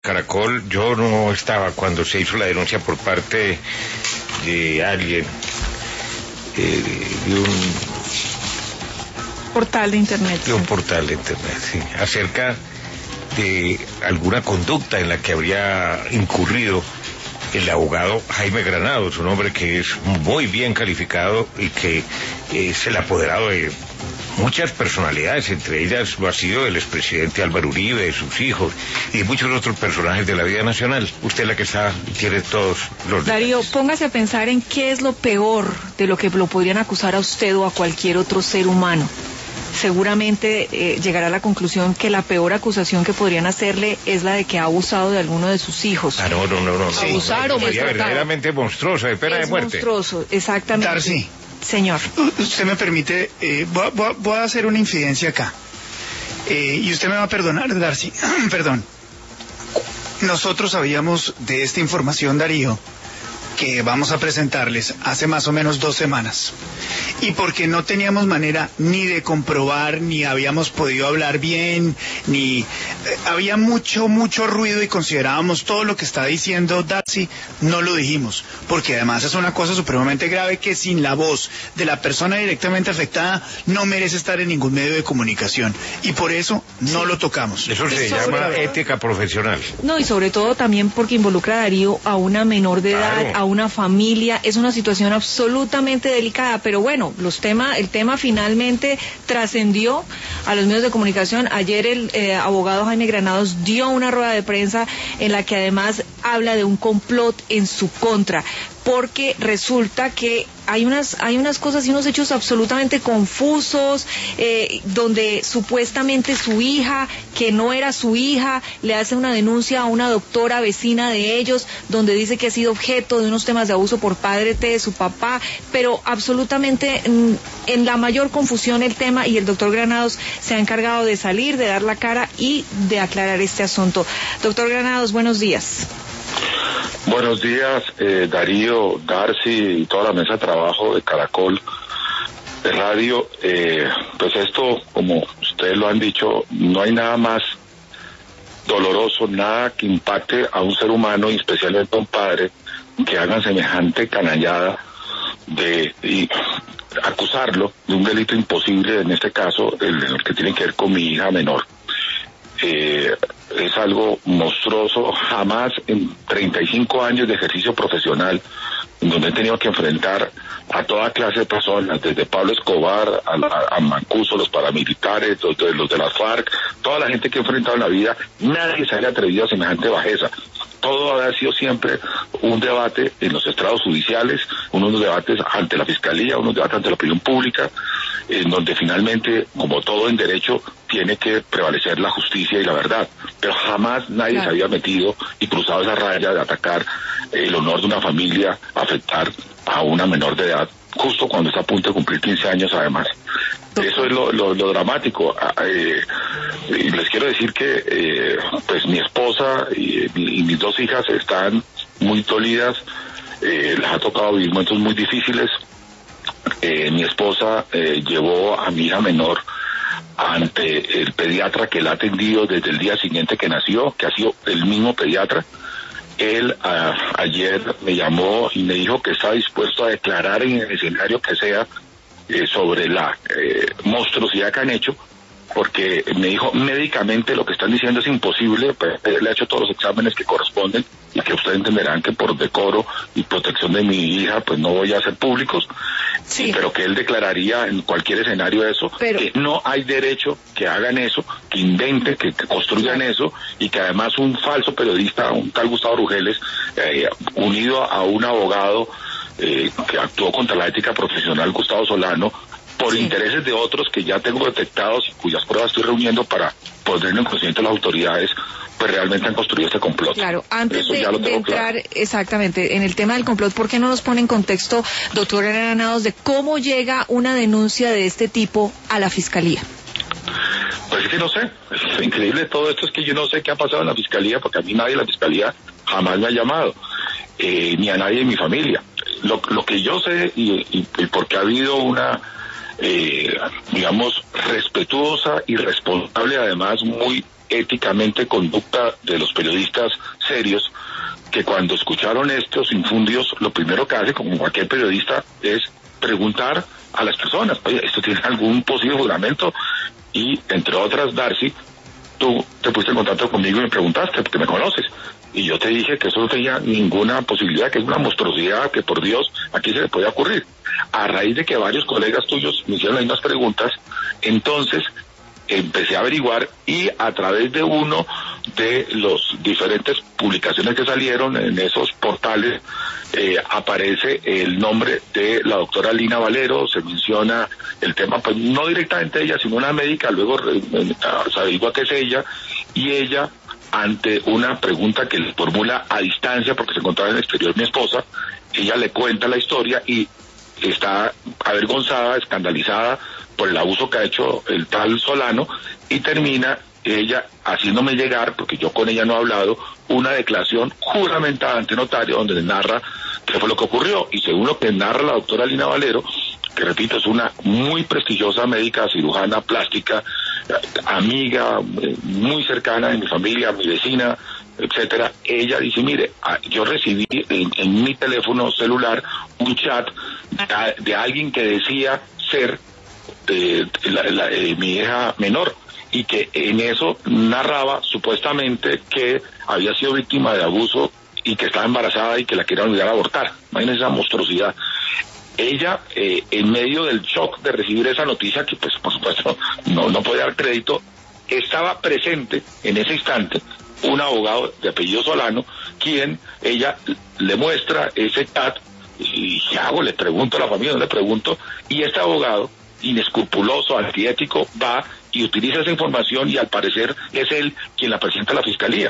Caracol, yo no estaba cuando se hizo la denuncia por parte de alguien, de un portal de internet. De un portal de internet, sí, acerca de alguna conducta en la que habría incurrido el abogado Jaime Granados, un hombre que es muy bien calificado y que es el apoderado de muchas personalidades, entre ellas lo ha sido el expresidente Álvaro Uribe, de sus hijos y de muchos otros personajes de la vida nacional. Usted es la que tiene todos los Darío, detalles. póngase a pensar en qué es lo peor de lo que lo podrían acusar a usted o a cualquier otro ser humano. Seguramente llegará a la conclusión que la peor acusación que podrían hacerle es la de que ha abusado de alguno de sus hijos. No. Abusar o sería maltratar. verdaderamente monstruosa, de pena de muerte. Es monstruoso, exactamente. Darcy. Señor. Usted me permite, voy a hacer una infidencia acá. Y usted me va a perdonar, Darcy. Perdón. Nosotros sabíamos de esta información, Darío, que vamos a presentarles hace más o menos 2 semanas. Y porque no teníamos manera ni de comprobar, ni habíamos podido hablar bien, ni había mucho ruido y considerábamos todo lo que está diciendo Darcy, no lo dijimos. Porque además es una cosa supremamente grave que sin la voz de la persona directamente afectada no merece estar en ningún medio de comunicación. Y por eso no lo tocamos. Eso se llama ética profesional. No, y sobre todo también porque involucra a Darío a una menor de edad, a una familia. Es una situación absolutamente delicada, pero bueno, el tema finalmente trascendió a los medios de comunicación. Ayer el abogado Jaime Granados dio una rueda de prensa en la que además habla de un complot en su contra, porque resulta que hay unas cosas y unos hechos absolutamente confusos, donde supuestamente su hija, que no era su hija, le hace una denuncia a una doctora vecina de ellos, donde dice que ha sido objeto de unos temas de abuso por parte de su papá, pero absolutamente en la mayor confusión el tema, y el doctor Granados se ha encargado de salir, de dar la cara y de aclarar este asunto. Doctor Granados, buenos días. Buenos días, Darío, Darcy y toda la mesa de trabajo de Caracol de Radio. Pues esto, como ustedes lo han dicho, no hay nada más doloroso, nada que impacte a un ser humano, y especialmente a un padre, que hagan semejante canallada y acusarlo de un delito imposible, en este caso el que tiene que ver con mi hija menor. Es algo monstruoso. Jamás en 35 años de ejercicio profesional, en donde he tenido que enfrentar a toda clase de personas, desde Pablo Escobar a Mancuso, los paramilitares, los de las FARC, toda la gente que he enfrentado en la vida, nadie se haya atrevido a semejante bajeza. Todo ha sido siempre un debate en los estrados judiciales, unos debates ante la Fiscalía, unos debates ante la opinión pública, en donde finalmente, como todo en derecho, tiene que prevalecer la justicia y la verdad. Pero jamás nadie se había metido y cruzado esa raya de atacar el honor de una familia, afectar a una menor de edad, justo cuando está a punto de cumplir 15 años además. Eso es lo dramático. Y les quiero decir que pues mi esposa y mis 2 hijas están muy dolidas, les ha tocado vivir momentos muy difíciles. Mi esposa llevó a mi hija menor ante el pediatra que la ha atendido desde el día siguiente que nació, que ha sido el mismo pediatra. Él ayer me llamó y me dijo que está dispuesto a declarar en el escenario que sea sobre la monstruosidad que han hecho, porque me dijo médicamente lo que están diciendo es imposible. Pues, le ha hecho todos los exámenes que corresponden y que ustedes entenderán que por decoro y protección de mi hija pues no voy a hacer públicos, sí, pero que él declararía en cualquier escenario eso, que no hay derecho que hagan eso, que inventen, que construyan eso, y que además un falso periodista, un tal Gustavo Rugeles, unido a un abogado que actuó contra la ética profesional, Gustavo Solano, por intereses de otros que ya tengo detectados y cuyas pruebas estoy reuniendo para ponerlo en conocimiento de las autoridades, pues realmente han construido este complot. Claro, antes de entrar exactamente en el tema del complot, ¿por qué no nos pone en contexto, doctor Granados, de cómo llega una denuncia de este tipo a la Fiscalía? Pues es que no sé, es increíble todo esto, es que yo no sé qué ha pasado en la Fiscalía, porque a mí nadie de la Fiscalía jamás me ha llamado, ni a nadie de mi familia. Lo que yo sé, y porque ha habido una digamos, respetuosa y responsable, además muy éticamente conducta de los periodistas serios, que cuando escucharon estos infundios, lo primero que hace, como cualquier periodista, es preguntar a las personas, oye, ¿esto tiene algún posible fundamento? Y, entre otras, Darcy, tú te pusiste en contacto conmigo y me preguntaste, porque me conoces, y yo te dije que eso no tenía ninguna posibilidad, que es una monstruosidad, que por Dios, aquí se le podía ocurrir. A raíz de que varios colegas tuyos me hicieron las mismas preguntas, entonces empecé a averiguar, y a través de uno de los diferentes publicaciones que salieron en esos portales, aparece el nombre de la doctora Lina Valero, se menciona el tema, pues no directamente ella, sino una médica, luego se averigua que es ella, y ella, ante una pregunta que le formula a distancia, porque se encontraba en el exterior mi esposa, ella le cuenta la historia y está avergonzada, escandalizada por el abuso que ha hecho el tal Solano, y termina ella haciéndome llegar, porque yo con ella no he hablado, una declaración juramentada ante notario donde le narra qué fue lo que ocurrió, y según lo que narra la doctora Lina Valero, que repito, es una muy prestigiosa médica, cirujana plástica, amiga, muy cercana de mi familia, mi vecina, etcétera, ella dice, mire, yo recibí en mi teléfono celular un chat de alguien que decía ser mi hija menor, y que en eso narraba supuestamente que había sido víctima de abuso y que estaba embarazada y que la querían obligar a abortar. Imagínense esa monstruosidad. Ella, en medio del shock de recibir esa noticia, que pues por supuesto no podía dar crédito, estaba presente en ese instante un abogado de apellido Solano, quien ella le muestra ese chat, y ¿qué hago? Le pregunto a la familia, no le pregunto, y este abogado, inescrupuloso, antiético, va y utiliza esa información, y al parecer es él quien la presenta a la fiscalía.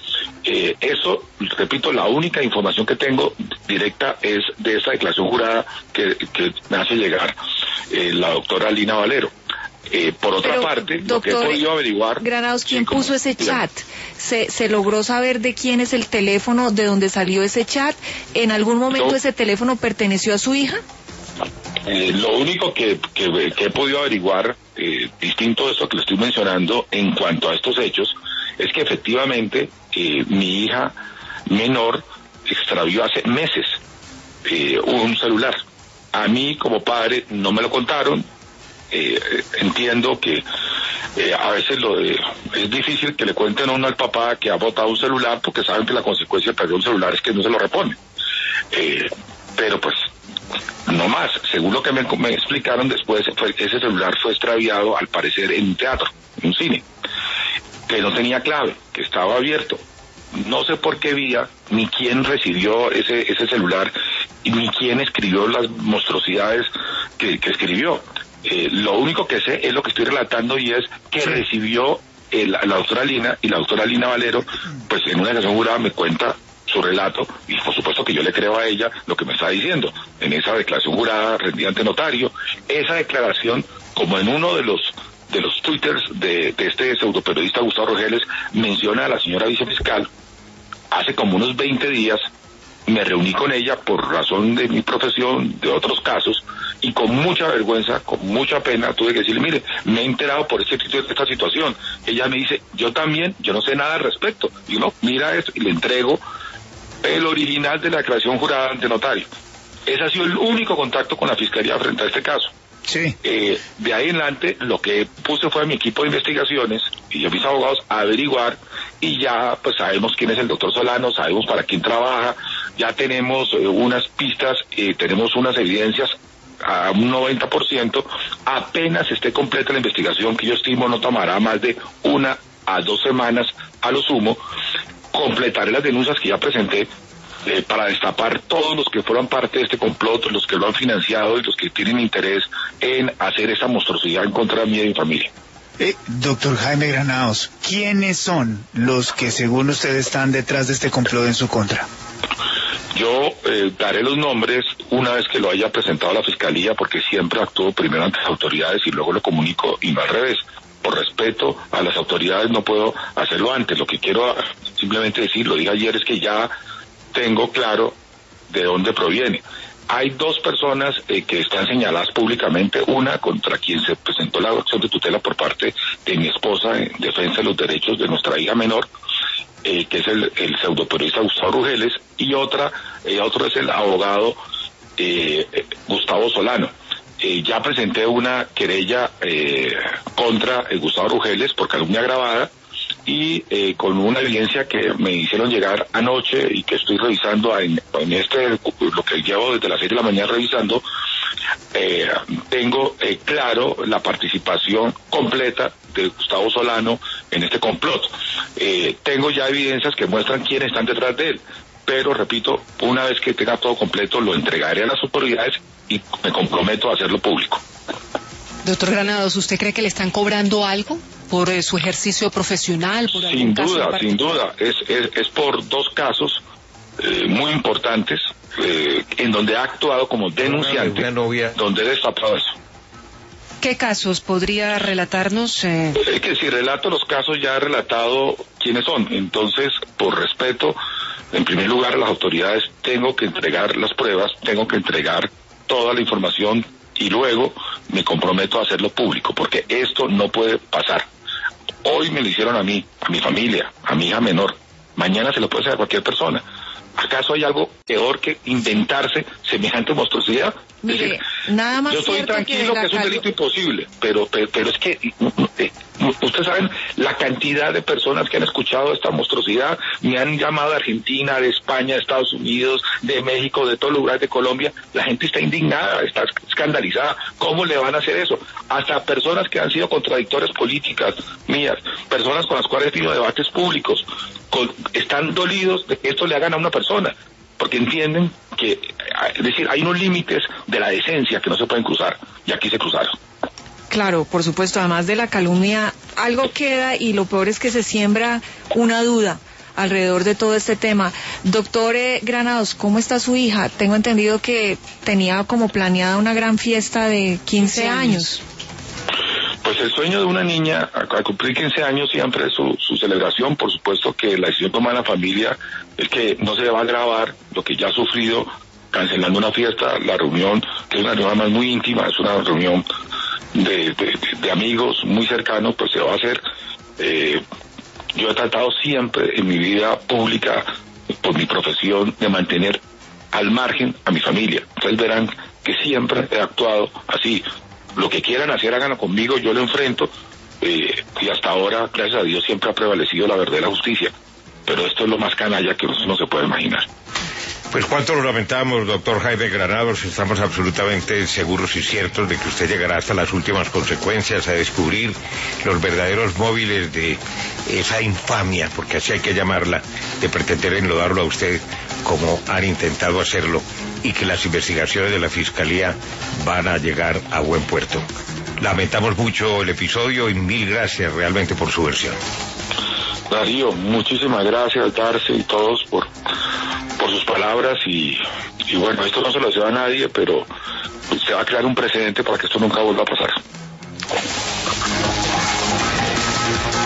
Eso, repito, la única información que tengo directa es de esa declaración jurada que me hace llegar la doctora Lina Valero. Por otra parte, doctor, lo que he podido averiguar... Granados, ¿quién puso ese chat? ¿Se logró saber de quién es el teléfono de donde salió ese chat? ¿En algún momento ese teléfono perteneció a su hija? Lo único que he podido averiguar, distinto de esto que le estoy mencionando en cuanto a estos hechos, es que efectivamente mi hija menor extravió hace meses un celular. A mí como padre no me lo contaron. Entiendo que a veces es difícil que le cuenten a uno al papá que ha botado un celular, porque saben que la consecuencia de perder un celular es que no se lo repone. Pero pues no más, según lo que me explicaron después, ese celular fue extraviado al parecer en un teatro, en un cine, que no tenía clave, que estaba abierto. No sé por qué vía, ni quién recibió ese celular, ni quién escribió las monstruosidades que escribió. Lo único que sé es lo que estoy relatando, y es que recibió la doctora Lina, y la doctora Lina Valero, pues en una declaración jurada me cuenta su relato, y por supuesto que yo le creo a ella lo que me está diciendo. En esa declaración jurada rendida ante notario, esa declaración, como en uno de los twitters de este pseudoperiodista Gustavo Rogeles, menciona a la señora vicefiscal. Hace como unos 20 días me reuní con ella por razón de mi profesión, de otros casos, y con mucha vergüenza, con mucha pena, tuve que decirle, mire, me he enterado por esta situación. Ella me dice, yo también, yo no sé nada al respecto. Y uno mira esto y le entrego el original de la declaración jurada ante notario. Ese ha sido el único contacto con la fiscalía frente a este caso. Sí. De ahí en adelante, lo que puse fue a mi equipo de investigaciones y a mis abogados a averiguar, y ya pues sabemos quién es el doctor Solano, sabemos para quién trabaja, ya tenemos unas pistas, tenemos unas evidencias a un 90%, apenas esté completa la investigación, que yo estimo no tomará más de 1 a 2 semanas a lo sumo, completaré las denuncias que ya presenté, para destapar todos los que fueron parte de este complot, los que lo han financiado y los que tienen interés en hacer esa monstruosidad en contra de mí y de mi familia. Doctor Jaime Granados, ¿quiénes son los que según usted están detrás de este complot en su contra? Yo daré los nombres una vez que lo haya presentado a la fiscalía, porque siempre actúo primero ante las autoridades y luego lo comunico, y no al revés. Por respeto a las autoridades no puedo hacerlo antes. Lo que quiero simplemente decir, lo dije ayer, es que ya tengo claro de dónde proviene. Hay dos personas que están señaladas públicamente, una contra quien se presentó la acción de tutela por parte de mi esposa en defensa de los derechos de nuestra hija menor, que es el pseudoperiodista Gustavo Rugeles, y otro es el abogado Gustavo Solano. Ya presenté una querella contra Gustavo Rugeles por calumnia agravada y con una evidencia que me hicieron llegar anoche y que estoy revisando en lo que llevo desde las 6 de la mañana revisando, tengo claro la participación completa de Gustavo Solano en este complot. Tengo ya evidencias que muestran quiénes están detrás de él, pero repito, una vez que tenga todo completo lo entregaré a las autoridades y me comprometo a hacerlo público. Doctor Granados, ¿usted cree que le están cobrando algo por su ejercicio profesional? Por sin duda, es por dos casos muy importantes en donde ha actuado como denunciante, donde he destapado eso. ¿Qué casos podría relatarnos? Es que si relato los casos ya he relatado quiénes son, entonces por respeto, en primer lugar a las autoridades tengo que entregar las pruebas, tengo que entregar toda la información y luego me comprometo a hacerlo público, porque esto no puede pasar. Hoy me lo hicieron a mí, a mi familia, a mi hija menor. Mañana se lo puede hacer a cualquier persona. ¿Acaso hay algo peor que inventarse semejante monstruosidad? Mire, es decir, nada más yo estoy tranquilo que es un delito imposible, pero es que ustedes saben la cantidad de personas que han escuchado esta monstruosidad, me han llamado de Argentina, de España, de Estados Unidos, de México, de todos los lugares de Colombia. La gente está indignada, está escandalizada. ¿Cómo le van a hacer eso? Hasta personas que han sido contradictorias políticas mías, personas con las cuales he tenido debates públicos, están dolidos de que esto le hagan a una persona, porque entienden que, es decir, hay unos límites de la decencia que no se pueden cruzar, y aquí se cruzaron. Claro, por supuesto, además de la calumnia, algo queda y lo peor es que se siembra una duda alrededor de todo este tema. Doctor Granados, ¿cómo está su hija? Tengo entendido que tenía como planeada una gran fiesta de 15 años. Pues el sueño de una niña, al cumplir 15 años, siempre es su celebración. Por supuesto que la decisión tomada en la familia es que no se le va a grabar lo que ya ha sufrido cancelando una fiesta, la reunión, que es una reunión más muy íntima, es una reunión de amigos muy cercanos, pues se va a hacer. Yo he tratado siempre en mi vida pública, por mi profesión, de mantener al margen a mi familia. Ustedes verán que siempre he actuado así. Lo que quieran hacer, háganlo conmigo, yo lo enfrento, y hasta ahora, gracias a Dios, siempre ha prevalecido la verdad y la justicia. Pero esto es lo más canalla que uno no se puede imaginar. Pues cuánto lo lamentamos, doctor Jaime Granados, estamos absolutamente seguros y ciertos de que usted llegará hasta las últimas consecuencias a descubrir los verdaderos móviles de esa infamia, porque así hay que llamarla, de pretender enlodarlo a usted como han intentado hacerlo, y que las investigaciones de la Fiscalía van a llegar a buen puerto. Lamentamos mucho el episodio y mil gracias realmente por su versión. Darío, muchísimas gracias, Darcy y todos por sus palabras y bueno, esto no se lo deseo a nadie, pero se va a crear un precedente para que esto nunca vuelva a pasar.